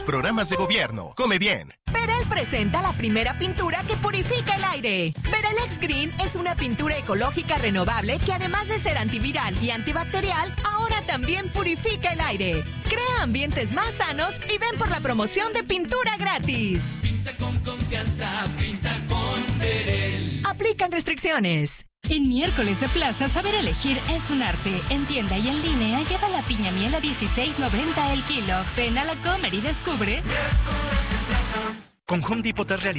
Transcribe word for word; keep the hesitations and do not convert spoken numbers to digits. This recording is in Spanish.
Programas de gobierno. Come bien. Berel presenta la primera pintura que purifica el aire. Berel X Green es una pintura ecológica renovable que además de ser antiviral y antibacterial, ahora también purifica el aire. Crea ambientes más sanos y ven por la promoción de pintura gratis. Pinta con confianza, pinta con Berel. Aplican restricciones. En miércoles de plaza, saber elegir es un arte. En tienda y en línea, lleva la piña miel a dieciséis noventa el kilo. Ven a la Comer y descubre. Con Home Depot has realizado